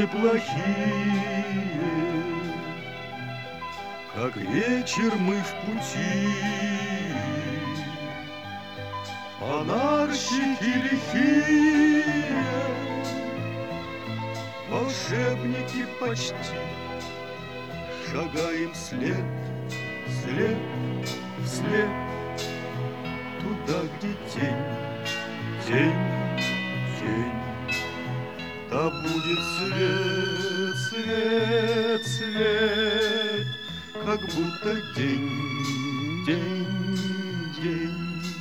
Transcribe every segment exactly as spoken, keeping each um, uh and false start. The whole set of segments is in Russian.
неплохие, как вечер мы в пути. Фонарщики лихие, волшебники почти, шагаем след, след, вслед, туда, где тень, тень, тень. Да будет свет, свет, свет, как будто день, день, день.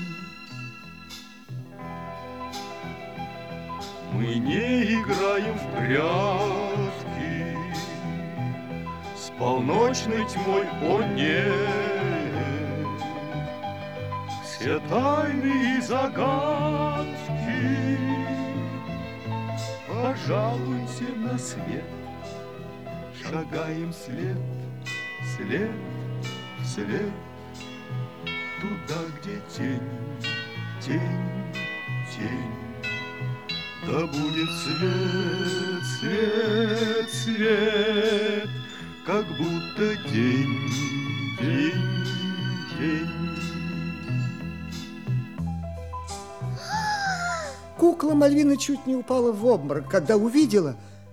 Мы не играем в прятки с полночной тьмой, о нет. Все тайны и загадки пожалуйте на свет. Шагаем след, след, вслед, туда, где тень, тень, тень. Да будет свет, свет, свет, как будто день, день, день. Кукла Мальвина чуть не упала в обморок, когда увидела...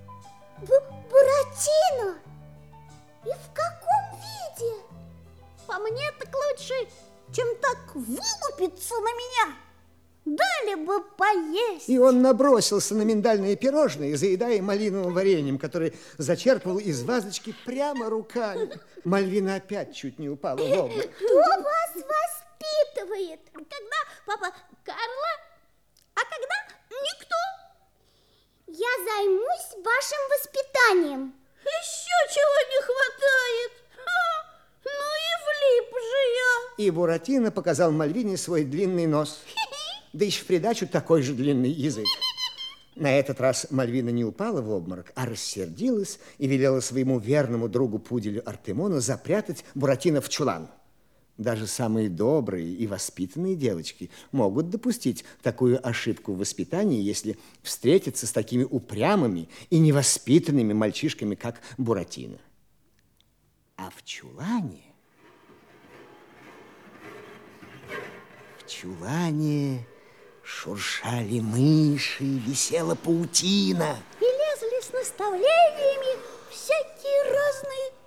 Буратино! И в каком виде? По мне так лучше, чем так вылупиться на меня. Дали бы поесть. И он набросился на миндальные пирожные, заедая малиновым вареньем, который зачерпывал из вазочки прямо руками. Мальвина опять чуть не упала в обморок. Кто вас воспитывает? Когда папа Карло, а когда никто? Я займусь вашим воспитанием. Еще чего не хватает. Ха, ну и влип же я. И Буратино показал Мальвине свой длинный нос. Да еще в придачу такой же длинный язык. На этот раз Мальвина не упала в обморок, а рассердилась и велела своему верному другу пуделю Артемону запрятать Буратино в чулан. Даже самые добрые и воспитанные девочки могут допустить такую ошибку в воспитании, если встретятся с такими упрямыми и невоспитанными мальчишками, как Буратино. А в чулане... В чулане... шуршали мыши, висела паутина. И лезли с наставлениями всякие разные